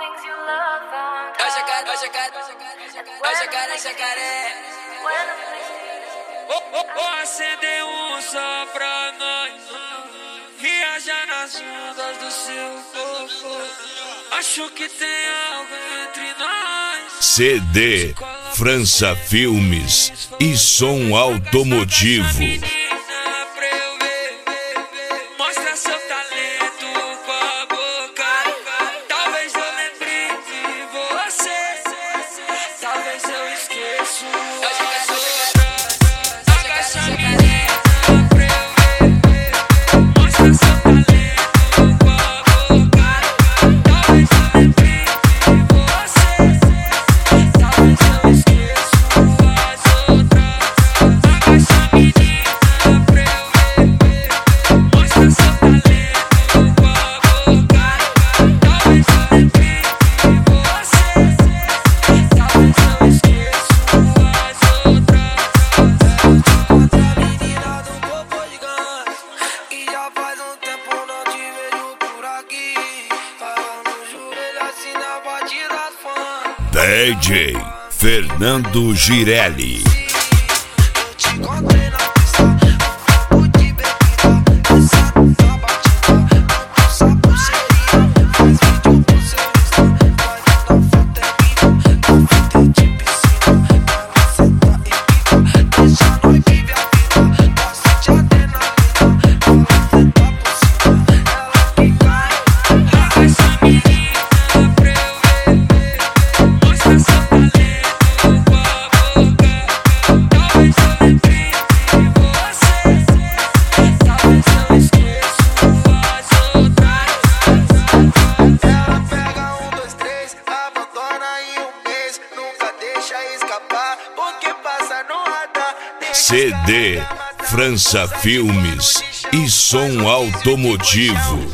Jacaré. Acender um só pra nós, viajar nas ondas do seu corpo. Acho que tem algo entre nós. CD França Filmes e Som Automotivo. Mostra seu talento com a boca. Talvez eu lembre de você. Talvez eu esqueça as outras. Agacha a menina pra eu ver. Mostra seu talento com a boca. Talvez eu lembre de você. Talvez eu esqueça as outras. Agacha a menina pra eu ver. Mostra seu talento com a boca. Talvez eu lembre de você. Talvez eu esqueça as outras. Outra menina do topo gigante, e já faz um tempo não te vejo por aqui. Falando no joelho assim na batida das fãs. DJ Fernando Girelli. Eu te encontrei na pista, um copo de bebida. Dançando na batida, dança pulseirinha. Faz vídeo pro seu Insta, fazendo a foto é minha. Confete de piscina, ela senta e pica. Deixa nós viver a vida, gosta de adrenalina. Ela senta por cima, ela que cai. Agacha a menina pra eu ver. Mostra seu talento com a boca. Talvez eu lembre de você. Talvez eu esqueça as outras. Ela pega 1, 2, 3, abandona em um mês. Nunca deixa escapar, porque passa no radar. CD França Filmes e Som Automotivo.